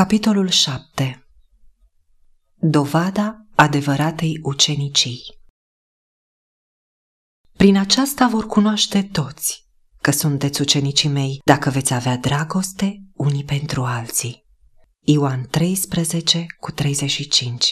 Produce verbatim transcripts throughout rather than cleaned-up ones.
Capitolul șapte. Dovada adevăratei ucenicii. Prin aceasta vor cunoaște toți că sunteți ucenicii mei, dacă veți avea dragoste unii pentru alții. Ioan treisprezece cu treizeci și cinci.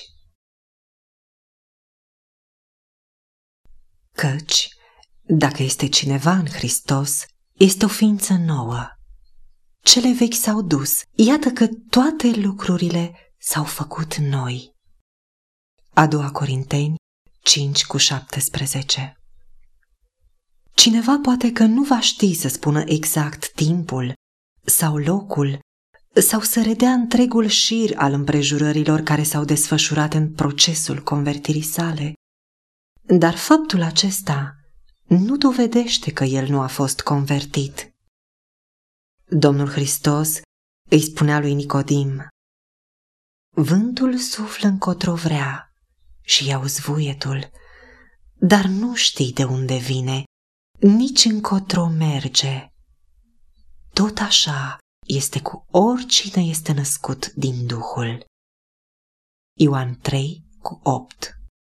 Căci, dacă este cineva în Hristos, este o ființă nouă. Cele vechi s-au dus, iată că toate lucrurile s-au făcut noi. A doua Corinteni cinci cu șaptesprezece. Cineva poate că nu va ști să spună exact timpul sau locul sau să redea întregul șir al împrejurărilor care s-au desfășurat în procesul convertirii sale, dar faptul acesta nu dovedește că el nu a fost convertit. Domnul Hristos îi spunea lui Nicodim: vântul suflă încotro vrea și iau zvuietul, dar nu știi de unde vine, nici încotro merge. Tot așa este cu oricine este născut din Duhul. Ioan trei cu opt.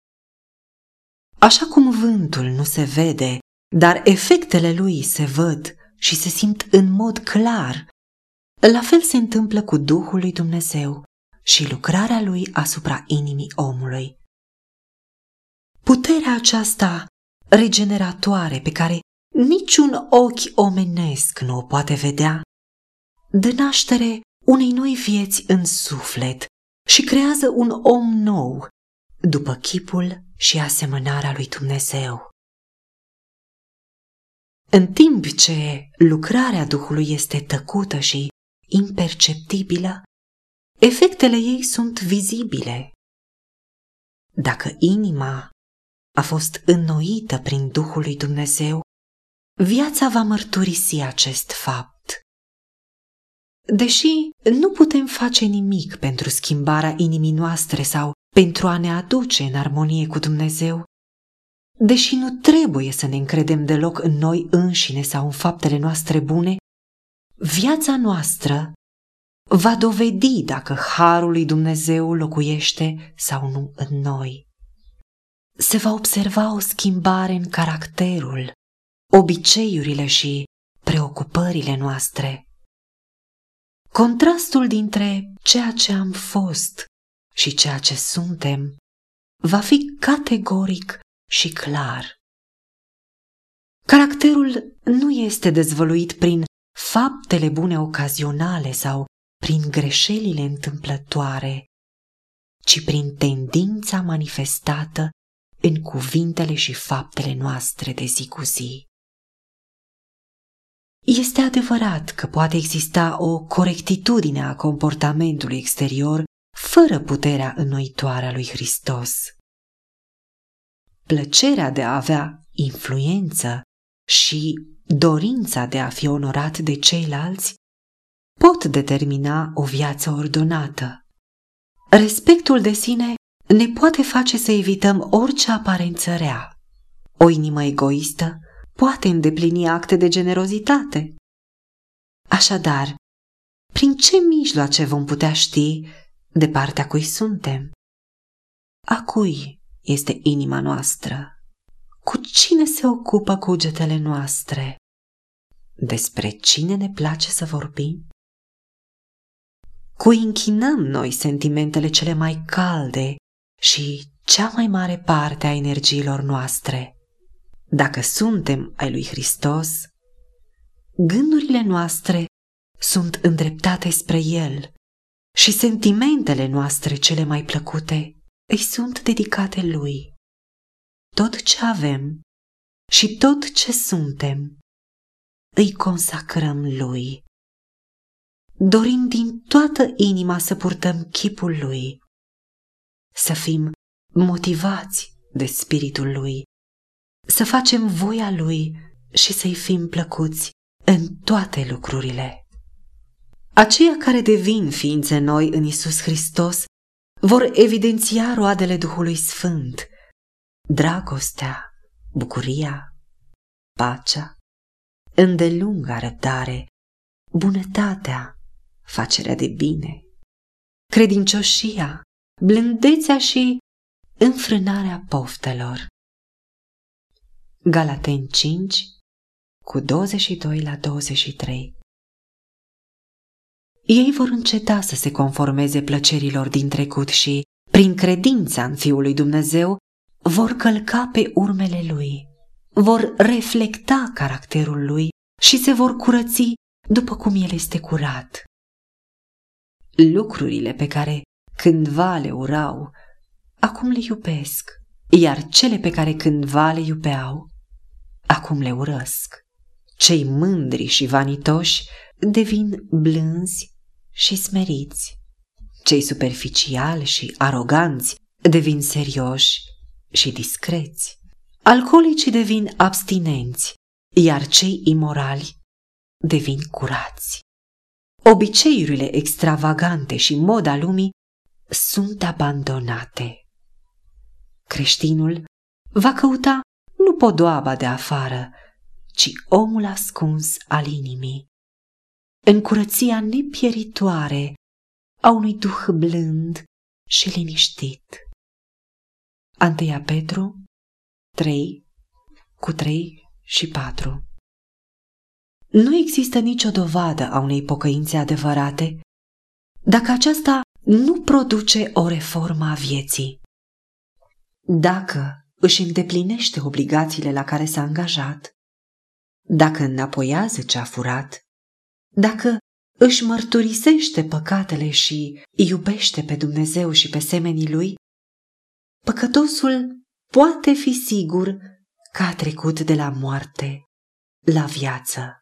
Așa cum vântul nu se vede, dar efectele lui se văd și se simt în mod clar, la fel se întâmplă cu Duhul lui Dumnezeu și lucrarea lui asupra inimii omului. Puterea aceasta regeneratoare pe care niciun ochi omenesc nu o poate vedea, dă naștere unei noi vieți în suflet și creează un om nou, după chipul și asemănarea lui Dumnezeu. În timp ce lucrarea Duhului este tăcută și imperceptibilă, efectele ei sunt vizibile. Dacă inima a fost înnoită prin Duhul lui Dumnezeu, viața va mărturisi acest fapt. Deși nu putem face nimic pentru schimbarea inimii noastre sau pentru a ne aduce în armonie cu Dumnezeu, deși nu trebuie să ne încredem deloc în noi înșine sau în faptele noastre bune, viața noastră va dovedi dacă harul lui Dumnezeu locuiește sau nu în noi. Se va observa o schimbare în caracterul, obiceiurile și preocupările noastre. Contrastul dintre ceea ce am fost și ceea ce suntem va fi categoric și clar. Caracterul nu este dezvăluit prin faptele bune ocazionale sau prin greșelile întâmplătoare, ci prin tendința manifestată în cuvintele și faptele noastre de zi cu zi. Este adevărat că poate exista o corectitudine a comportamentului exterior fără puterea înnoitoare a lui Hristos. Plăcerea de a avea influență și dorința de a fi onorat de ceilalți pot determina o viață ordonată. Respectul de sine ne poate face să evităm orice aparență rea. O inimă egoistă poate îndeplini acte de generozitate. Așadar, prin ce mijloace vom putea ști de partea cui suntem? A cui este inima noastră? Cu cine se ocupă cugetele noastre? Despre cine ne place să vorbim? Cui închinăm noi sentimentele cele mai calde și cea mai mare parte a energiilor noastre? Dacă suntem ai lui Hristos, gândurile noastre sunt îndreptate spre El și sentimentele noastre cele mai plăcute îi sunt dedicate Lui. Tot ce avem și tot ce suntem îi consacrăm Lui. Dorim din toată inima să purtăm chipul Lui, să fim motivați de Spiritul Lui, să facem voia Lui și să-i fim plăcuți în toate lucrurile. Aceia care devin ființe noi în Iisus Hristos vor evidenția roadele Duhului Sfânt: dragostea, bucuria, pacea, îndelunga răbdare, bunătatea, facerea de bine, credincioșia, blândețea și înfrânarea poftelor. Galateni cinci, cu douăzeci și doi la douăzeci și trei. Ei vor înceta să se conformeze plăcerilor din trecut și, prin credința în Fiul lui Dumnezeu, vor călca pe urmele Lui, vor reflecta caracterul Lui și se vor curăți după cum El este curat. Lucrurile pe care cândva le urau, acum le iubesc, iar cele pe care cândva le iubeau, acum le urăsc. Cei mândri și vanitoși devin blânzi și smeriți. Cei superficiali și aroganți devin serioși și discreți. Alcoolicii devin abstinenți, iar cei imorali devin curați. Obiceiurile extravagante și moda lumii sunt abandonate. Creștinul va căuta nu podoaba de afară, ci omul ascuns al inimii, în curăția nepieritoare a unui duh blând și liniștit. Întâia Petru trei, cu trei și patru. Nu există nicio dovadă a unei pocăințe adevărate dacă aceasta nu produce o reformă a vieții. Dacă își îndeplinește obligațiile la care s-a angajat, dacă înapoiază ce a furat, dacă își mărturisește păcatele și iubește pe Dumnezeu și pe semenii lui, păcătosul poate fi sigur că a trecut de la moarte la viață.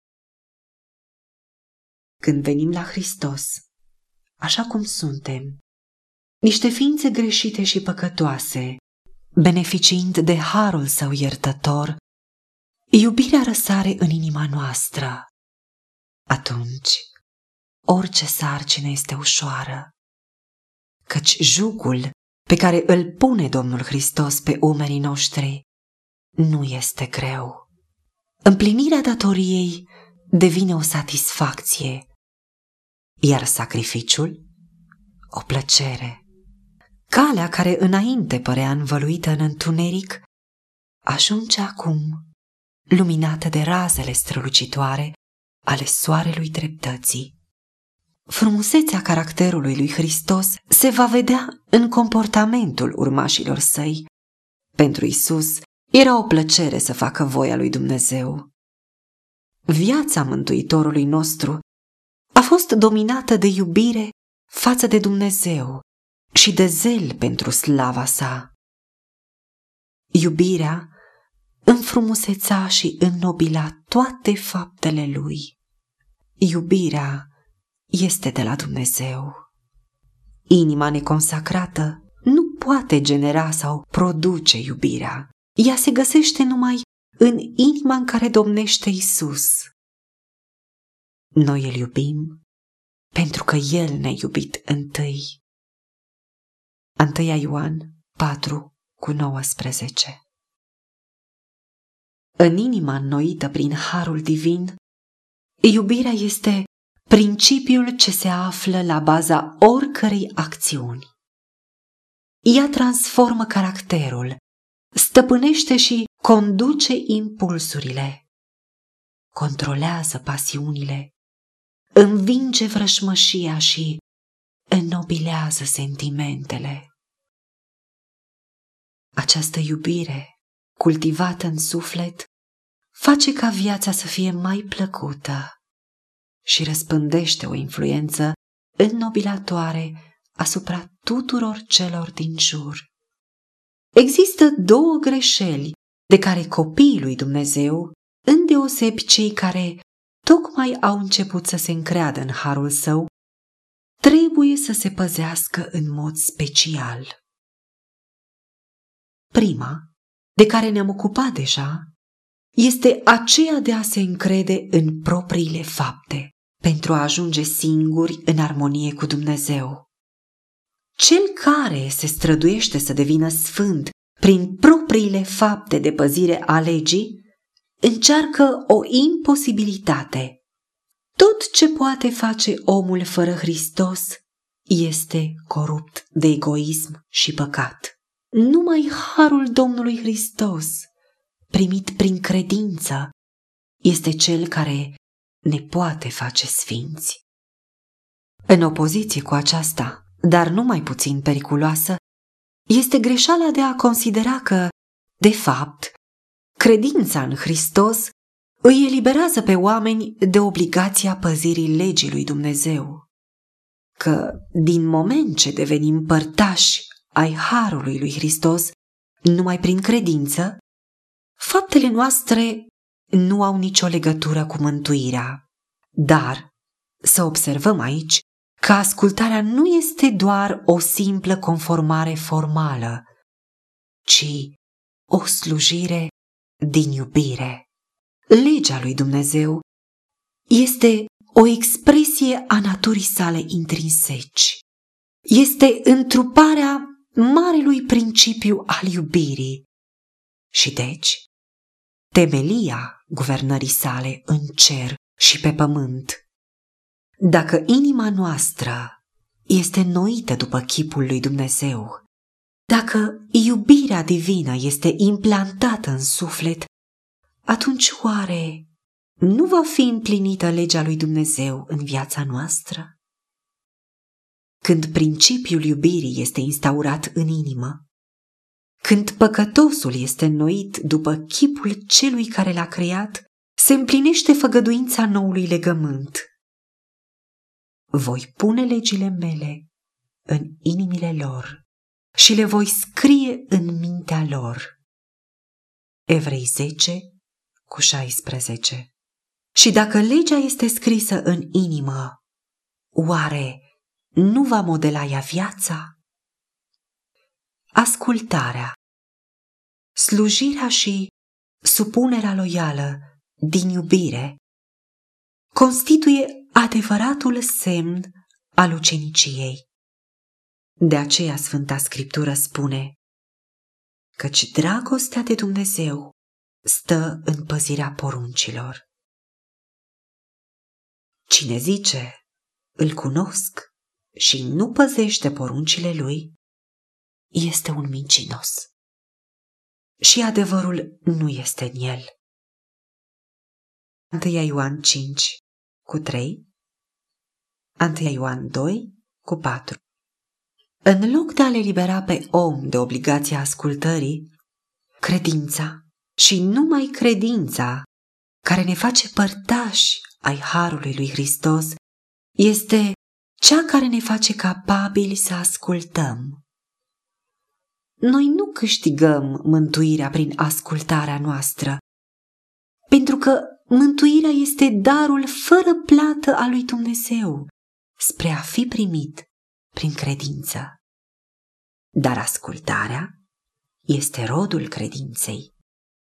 Când venim la Hristos, așa cum suntem, niște ființe greșite și păcătoase, beneficiind de harul Său iertător, iubirea răsare în inima noastră. Atunci, orice sarcină este ușoară, căci jugul pe care îl pune Domnul Hristos pe umerii noștri nu este greu. Împlinirea datoriei devine o satisfacție, iar sacrificiul o plăcere. Calea care înainte părea învăluită în întuneric ajunge acum luminată de razele strălucitoare ale soarelui dreptății. Frumusețea caracterului lui Hristos se va vedea în comportamentul urmașilor săi. Pentru Isus era o plăcere să facă voia lui Dumnezeu. Viața Mântuitorului nostru a fost dominată de iubire față de Dumnezeu și de zel pentru slava sa. Iubirea înfrumuseța și înnobila toate faptele lui. Iubirea este de la Dumnezeu. Inima neconsacrată nu poate genera sau produce iubirea. Ea se găsește numai în inima în care domnește Isus. Noi îl iubim pentru că El ne-a iubit întâi. Întâia Ioan patru cu nouăsprezece. În inima înnoită prin harul divin, iubirea este principiul ce se află la baza oricărei acțiuni. Ea transformă caracterul, stăpânește și conduce impulsurile, controlează pasiunile, învinge vrășmășia și înnobilează sentimentele. Această iubire, cultivată în suflet, face ca viața să fie mai plăcută și răspândește o influență înnobilatoare asupra tuturor celor din jur. Există două greșeli de care copiii lui Dumnezeu, îndeosebi cei care tocmai au început să se încreadă în harul său, trebuie să se păzească în mod special. Prima, de care ne-am ocupat deja, este aceea de a se încrede în propriile fapte pentru a ajunge singuri în armonie cu Dumnezeu. Cel care se străduiește să devină sfânt prin propriile fapte de păzire a legii încearcă o imposibilitate. Tot ce poate face omul fără Hristos este corupt de egoism și păcat. Numai harul Domnului Hristos, primit prin credință, este cel care ne poate face sfinți. În opoziție cu aceasta, dar nu mai puțin periculoasă, este greșeala de a considera că, de fapt, credința în Hristos îi eliberează pe oameni de obligația păzirii legii lui Dumnezeu, că din moment ce devenim părtași ai harului lui Hristos, numai prin credință, faptele noastre nu au nicio legătură cu mântuirea. Dar să observăm aici că ascultarea nu este doar o simplă conformare formală, ci o slujire din iubire. Legea lui Dumnezeu este o expresie a naturii sale intrinseci. Este întruparea marelui principiu al iubirii și deci temelia guvernării sale în cer și pe pământ. Dacă inima noastră este înnoită după chipul lui Dumnezeu, dacă iubirea divină este implantată în suflet, atunci oare nu va fi împlinită legea lui Dumnezeu în viața noastră? Când principiul iubirii este instaurat în inimă, când păcătosul este înnoit după chipul celui care l-a creat, se împlinește făgăduința noului legământ. Voi pune legile mele în inimile lor și le voi scrie în mintea lor. Evrei zece cu șaisprezece. Și dacă legea este scrisă în inimă, oare nu va modela ea viața? Ascultarea, slujirea și supunerea loială din iubire constituie adevăratul semn al uceniciei. De aceea Sfânta Scriptură spune căci dragostea de Dumnezeu stă în păzirea poruncilor. Cine zice, îl cunosc și nu păzește poruncile lui, este un mincinos și adevărul nu este în el. unu Ioan cinci cu trei, unu Ioan doi cu patru. În loc de a-l elibera pe om de obligația ascultării, credința și numai credința care ne face părtași ai harului lui Hristos este cea care ne face capabili să ascultăm. Noi nu câștigăm mântuirea prin ascultarea noastră, pentru că mântuirea este darul fără plată al lui Dumnezeu spre a fi primit prin credință. Dar ascultarea este rodul credinței.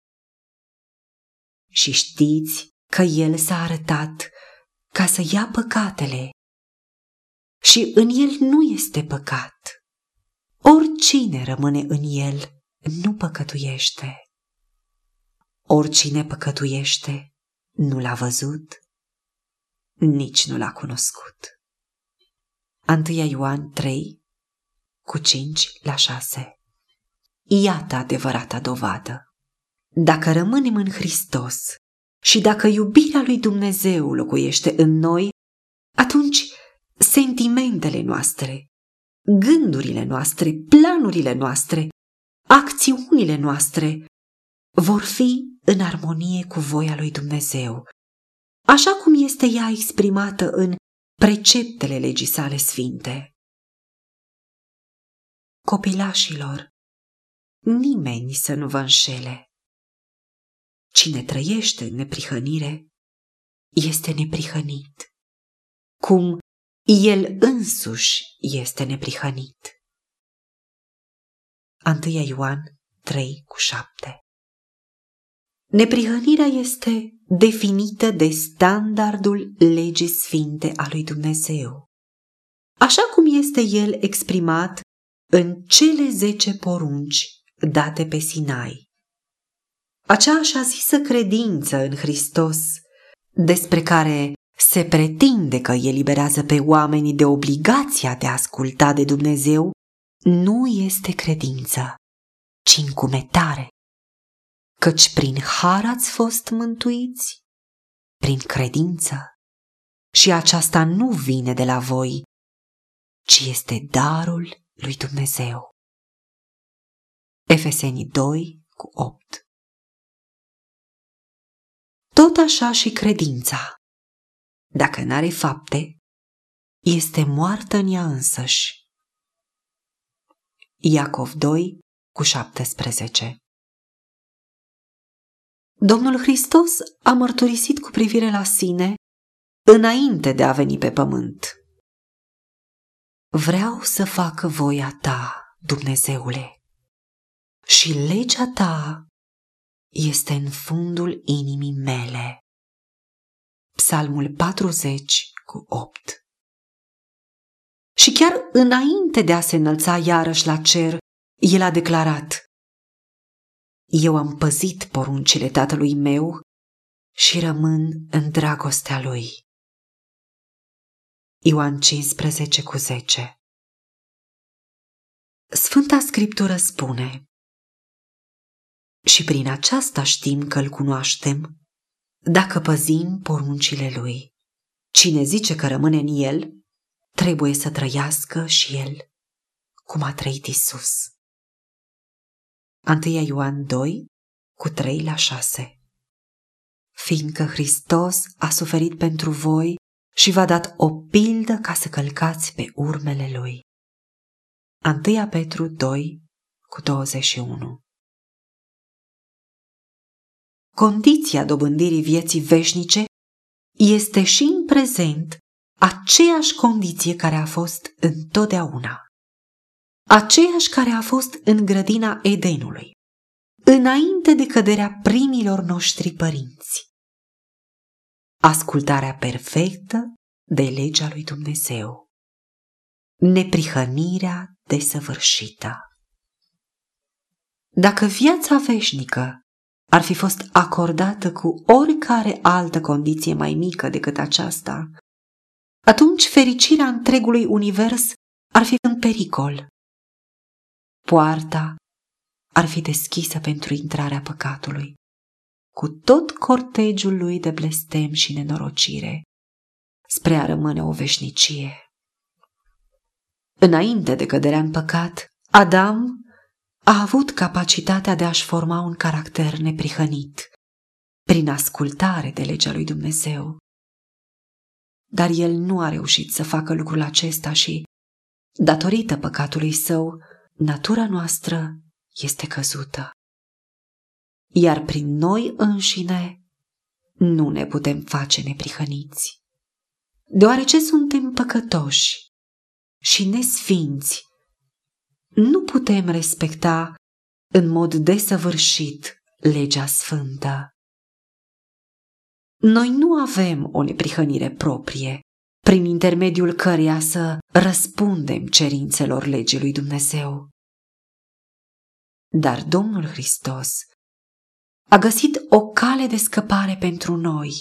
Și știți că El s-a arătat ca să ia păcatele și în El nu este păcat. Oricine rămâne în El nu păcătuiește. Oricine păcătuiește nu l-a văzut, nici nu l-a cunoscut. unu Ioan trei cu cinci la șase. Iată adevărata dovadă. Dacă rămânem în Hristos și dacă iubirea lui Dumnezeu locuiește în noi, atunci sentimentele noastre, gândurile noastre, planurile noastre, acțiunile noastre vor fi în armonie cu voia lui Dumnezeu, așa cum este ea exprimată în preceptele legii sale sfinte. Copilașilor, nimeni să nu vă înșele. Cine trăiește în neprihănire este neprihănit, cum el însuși este neprihănit. unu Ioan trei cu șapte. Neprihănirea este definită de standardul legii sfinte a lui Dumnezeu, așa cum este el exprimat în cele zece porunci date pe Sinai. Acea așa zisă credință în Hristos, despre care se pretinde că eliberează pe oamenii de obligația de a asculta de Dumnezeu, nu este credință, ci încumetare. Căci prin har ați fost mântuiți, prin credință. Și aceasta nu vine de la voi, ci este darul lui Dumnezeu. Efeseni doi cu opt. Tot așa și credința, dacă n-are fapte, este moartă în ea însăși. Iacov doi cu șaptesprezece. Domnul Hristos a mărturisit cu privire la sine înainte de a veni pe pământ. Vreau să fac voia ta, Dumnezeule, și legea ta este în fundul inimii mele. Psalmul patruzeci cu opt. Și chiar înainte de a se înălța iarăși la cer, el a declarat: eu am păzit poruncile tatălui meu și rămân în dragostea lui. Ioan cincisprezece cu zece. Sfânta Scriptură spune: și prin aceasta știm că îl cunoaștem, dacă păzim poruncile lui. Cine zice că rămâne în el, trebuie să trăiască și el cum a trăit Isus. unu Ioan doi cu trei la șase. Fiindcă Hristos a suferit pentru voi și v-a dat o pildă ca să călcați pe urmele lui. unu Petru doi cu douăzeci și unu. Condiția dobândirii vieții veșnice este și în prezent aceeași condiție care a fost întotdeauna. Aceeași care a fost în grădina Edenului, înainte de căderea primilor noștri părinți. Ascultarea perfectă de legea lui Dumnezeu. Neprihănirea desăvârșită. Dacă viața veșnică ar fi fost acordată cu oricare altă condiție mai mică decât aceasta, atunci fericirea întregului univers ar fi în pericol. Poarta ar fi deschisă pentru intrarea păcatului, cu tot cortegiul lui de blestem și nenorocire, spre a rămâne o veșnicie. Înainte de căderea în păcat, Adam a avut capacitatea de a-și forma un caracter neprihănit, prin ascultare de legea lui Dumnezeu. Dar el nu a reușit să facă lucrul acesta și, datorită păcatului său, natura noastră este căzută. Iar prin noi înșine nu ne putem face neprihăniți. Deoarece suntem păcătoși și nesfinți, nu putem respecta în mod desăvârșit legea sfântă. Noi nu avem o neprihănire proprie, prin intermediul căreia să răspundem cerințelor legii lui Dumnezeu. Dar Domnul Hristos a găsit o cale de scăpare pentru noi.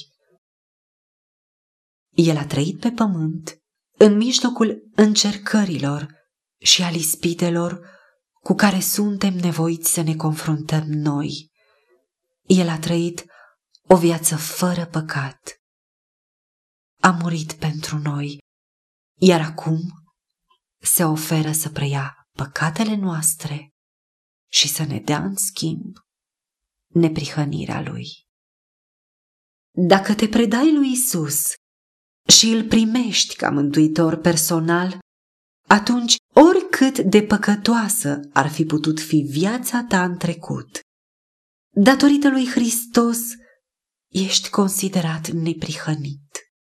El a trăit pe pământ în mijlocul încercărilor și al ispitelor cu care suntem nevoiți să ne confruntăm noi. El a trăit o viață fără păcat. A murit pentru noi, iar acum se oferă să preia păcatele noastre și să ne dea în schimb neprihănirea lui. Dacă te predai lui Isus și îl primești ca mântuitor personal, atunci oricât de păcătoasă ar fi putut fi viața ta în trecut, datorită lui Hristos ești considerat neprihănit.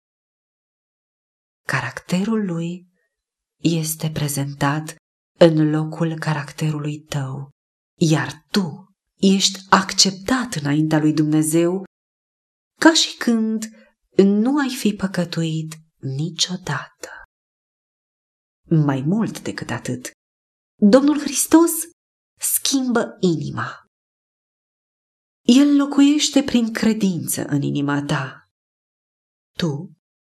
Caracterul lui este prezentat în locul caracterului tău, iar tu ești acceptat înaintea lui Dumnezeu ca și când nu ai fi păcătuit niciodată. Mai mult decât atât, Domnul Hristos schimbă inima. El locuiește prin credință în inima ta. Tu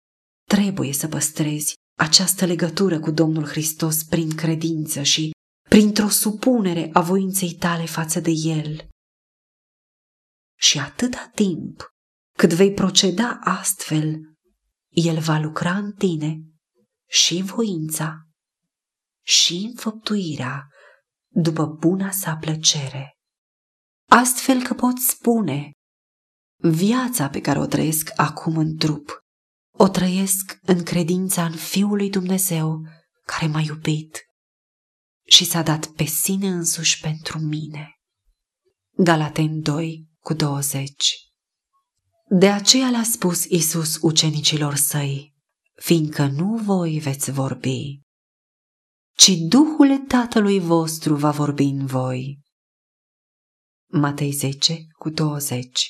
trebuie să păstrezi această legătură cu Domnul Hristos prin credință și printr-o supunere a voinței tale față de El. Și atâta timp cât vei proceda astfel, El va lucra în tine și voința și înfăptuirea după buna sa plăcere. Astfel că poți spune: viața pe care o trăiesc acum în trup, o trăiesc în credința în Fiul lui Dumnezeu care m-a iubit și s-a dat pe sine însuși pentru mine. Galateni doi cu douăzeci. De aceea le-a spus Iisus ucenicilor săi: fiindcă nu voi veți vorbi, ci Duhul Tatălui vostru va vorbi în voi. Matei zece cu douăzeci.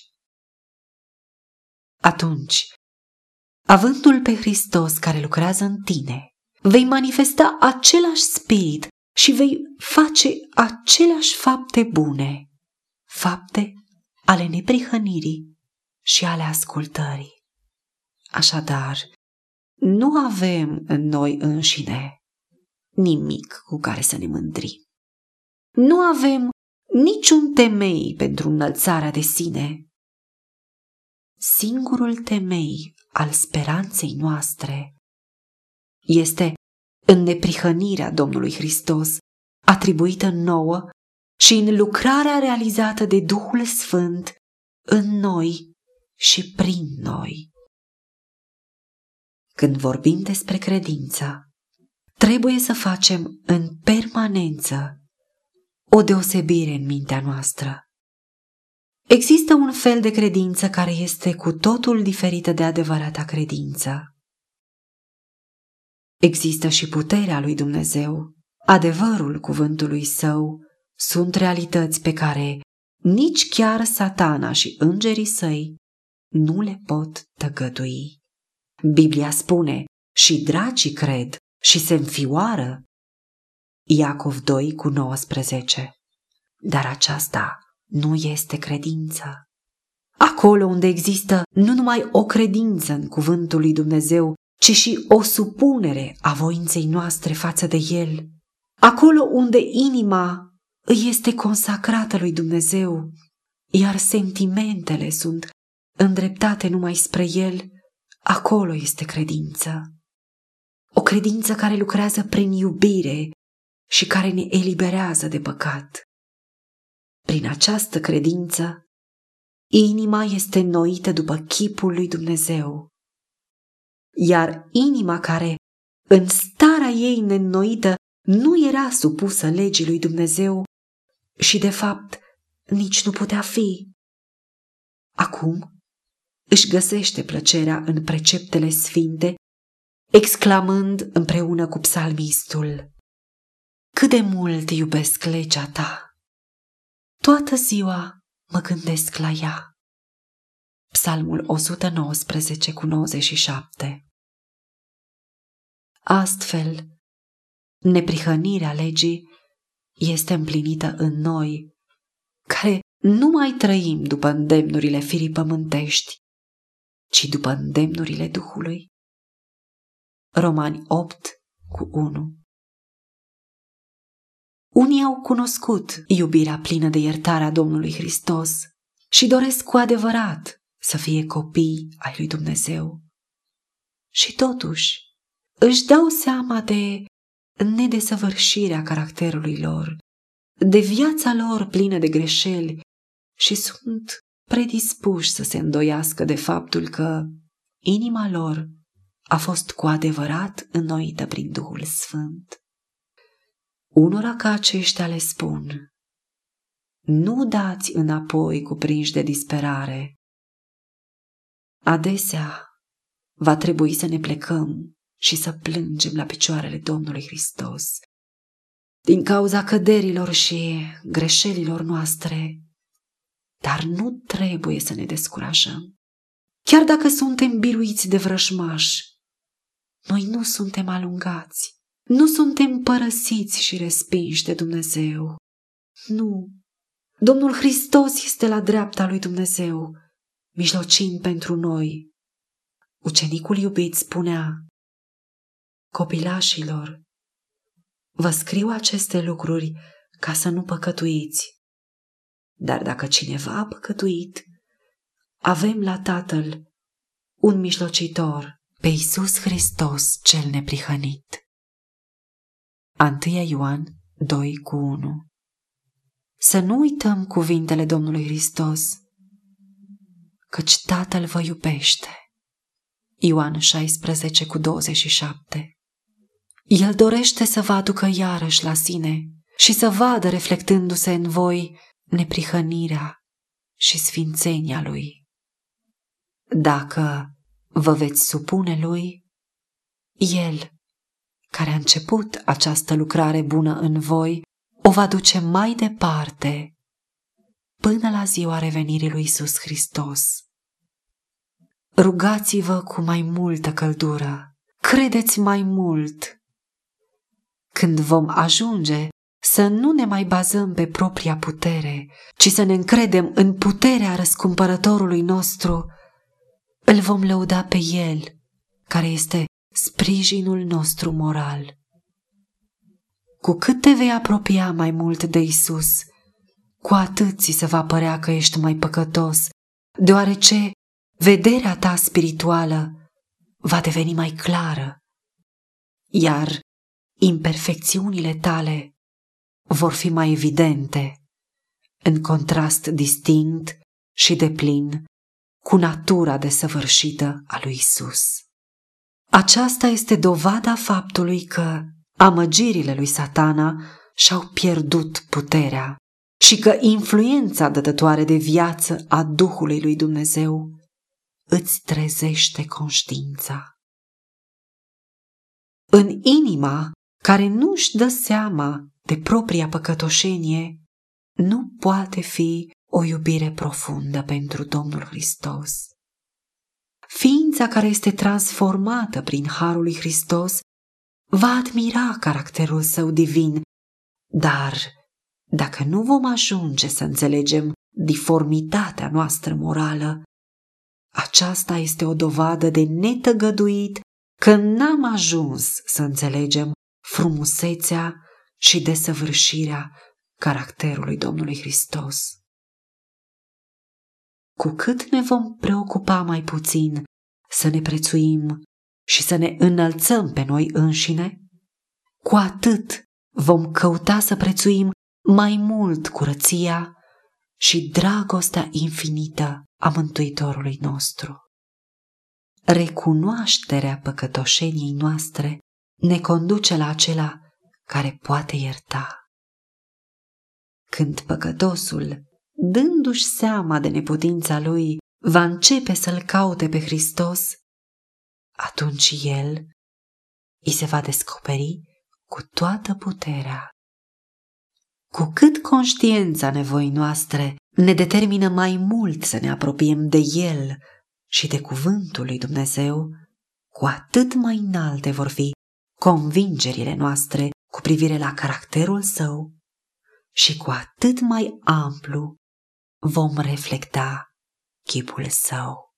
Atunci, avându-L pe Hristos care lucrează în tine, vei manifesta același spirit și vei face aceleași fapte bune, fapte ale neprihănirii și ale ascultării. Așadar, nu avem în noi înșine nimic cu care să ne mândrim. Nu avem niciun temei pentru înălțarea de sine. Singurul temei al speranței noastre este în neprihănirea Domnului Hristos, atribuită nouă, și în lucrarea realizată de Duhul Sfânt în noi și prin noi. Când vorbim despre credință, trebuie să facem în permanență o deosebire în mintea noastră. Există un fel de credință care este cu totul diferită de adevărata credință. Există și puterea lui Dumnezeu, adevărul cuvântului său, sunt realități pe care nici chiar Satana și îngerii săi nu le pot tăgădui. Biblia spune: și dracii cred și se înfioară. Iacov doi cu nouăsprezece. Dar aceasta nu este credință. Acolo unde există nu numai o credință în cuvântul lui Dumnezeu, ci și o supunere a voinței noastre față de El, acolo unde inima îi este consacrată lui Dumnezeu, iar sentimentele sunt îndreptate numai spre El, acolo este credință. O credință care lucrează prin iubire și care ne eliberează de păcat. Prin această credință, inima este înnoită după chipul lui Dumnezeu, iar inima care, în starea ei neînnoită, nu era supusă legii lui Dumnezeu și, de fapt, nici nu putea fi, acum își găsește plăcerea în preceptele sfinte, exclamând împreună cu psalmistul: cât de mult iubesc legea ta! Toată ziua mă gândesc la ea. Psalmul o sută nouăsprezece cu nouăzeci și șapte. Astfel, neprihănirea legii este împlinită în noi, care nu mai trăim după îndemnurile firii pământești, ci după îndemnurile Duhului. Romani opt cu unu. Unii au cunoscut iubirea plină de iertare a Domnului Hristos și doresc cu adevărat să fie copii ai lui Dumnezeu. Și totuși își dau seama de nedesăvârșirea caracterului lor, de viața lor plină de greșeli și sunt predispuși să se îndoiască de faptul că inima lor a fost cu adevărat înnoită prin Duhul Sfânt. Unora ca aceștia le spun: nu dați înapoi cuprinși de disperare. Adesea va trebui să ne plecăm și să plângem la picioarele Domnului Hristos din cauza căderilor și greșelilor noastre, dar nu trebuie să ne descurajăm. Chiar dacă suntem biruiți de vrăjmași, noi nu suntem alungați, nu suntem părăsiți și respinși de Dumnezeu. Nu, Domnul Hristos este la dreapta lui Dumnezeu, mijlocind pentru noi. ucenicul iubit spunea: copilașilor, vă scriu aceste lucruri ca să nu păcătuiți. Dar dacă cineva a păcătuit, avem la Tatăl un mijlocitor, pe Iisus Hristos cel neprihănit. unu Ioan doi cu unu. Să nu uităm cuvintele Domnului Hristos, căci Tatăl vă iubește. Ioan șaisprezece cu douăzeci și șapte. El dorește să vă aducă iarăși la sine și să vadă reflectându-se în voi neprihănirea și sfințenia Lui. Dacă vă veți supune Lui, El, care a început această lucrare bună în voi, o va duce mai departe până la ziua revenirii lui Iisus Hristos. Rugați-vă cu mai multă căldură, credeți mai mult. Când vom ajunge să nu ne mai bazăm pe propria putere, ci să ne încredem în puterea răscumpărătorului nostru, îl vom lăuda pe El, care este sprijinul nostru moral. Cu cât te vei apropia mai mult de Isus, cu atât ți se va părea că ești mai păcătos, deoarece vederea ta spirituală va deveni mai clară, iar imperfecțiunile tale vor fi mai evidente, în contrast distinct și deplin cu natura desăvârșită a lui Isus. Aceasta este dovada faptului că amăgirile lui Satana și-au pierdut puterea și că influența dătătoare de viață a Duhului lui Dumnezeu îți trezește conștiința. În inima care nu-și dă seama de propria păcătoșenie, nu poate fi o iubire profundă pentru Domnul Hristos. Ființa care este transformată prin harul lui Hristos va admira caracterul său divin, dar dacă nu vom ajunge să înțelegem diformitatea noastră morală, aceasta este o dovadă de netăgăduit că n-am ajuns să înțelegem frumusețea și desăvârșirea caracterului Domnului Hristos. Cu cât ne vom preocupa mai puțin să ne prețuim și să ne înălțăm pe noi înșine, cu atât vom căuta să prețuim mai mult curăția și dragostea infinită a Mântuitorului nostru. Recunoașterea păcătoșeniei noastre ne conduce la acela care poate ierta. Când păcătosul, dându-și seama de neputința lui, va începe să-L caute pe Hristos, atunci El îi se va descoperi cu toată puterea. Cu cât conștiința nevoii noastre ne determină mai mult să ne apropiem de El și de cuvântul lui Dumnezeu, cu atât mai înalte vor fi convingerile noastre cu privire la caracterul Său și cu atât mai amplu vom reflecta chipul Său.